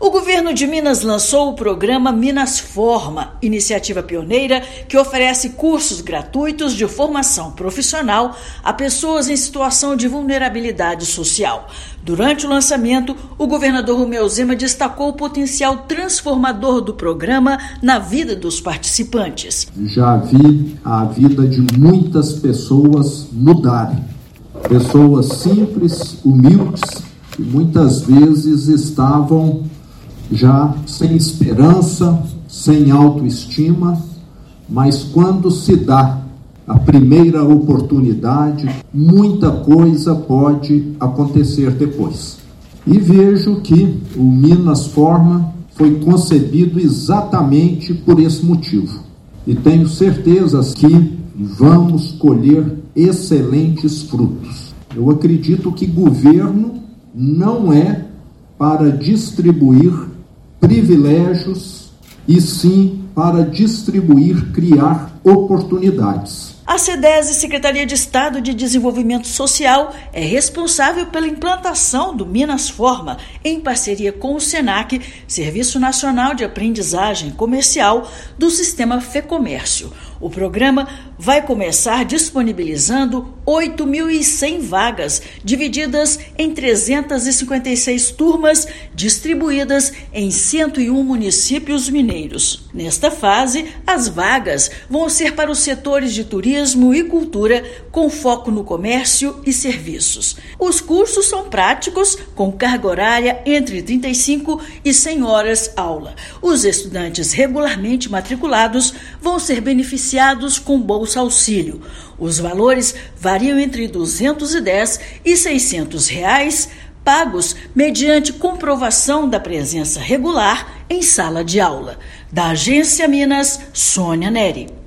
O governo de Minas lançou o programa Minas Forma, iniciativa pioneira que oferece cursos gratuitos de formação profissional a pessoas em situação de vulnerabilidade social. Durante o lançamento, o governador Romeu Zema destacou o potencial transformador do programa na vida dos participantes. Já vi a vida de muitas pessoas mudarem. Pessoas simples, humildes, que muitas vezes estavam já sem esperança, sem autoestima, mas quando se dá a primeira oportunidade, muita coisa pode acontecer depois. E vejo que o Minas Forma foi concebido exatamente por esse motivo. E tenho certeza que vamos colher excelentes frutos. Eu acredito que governo não é para distribuir privilégios, e sim para distribuir, criar oportunidades. A SEDESE, Secretaria de Estado de Desenvolvimento Social, é responsável pela implantação do Minas Forma, em parceria com o SENAC, Serviço Nacional de Aprendizagem Comercial do Sistema FEComércio. O programa vai começar disponibilizando 8.100 vagas, divididas em 356 turmas, distribuídas em 101 municípios mineiros. Nesta fase, as vagas vão ser para os setores de turismo e cultura, com foco no comércio e serviços. Os cursos são práticos, com carga horária entre 35 e 100 horas aula. Os estudantes regularmente matriculados vão ser beneficiados com Bolsa Auxílio. Os valores variam entre R$ 210 e R$ 600, pagos mediante comprovação da presença regular em sala de aula. Da Agência Minas, Sônia Neri.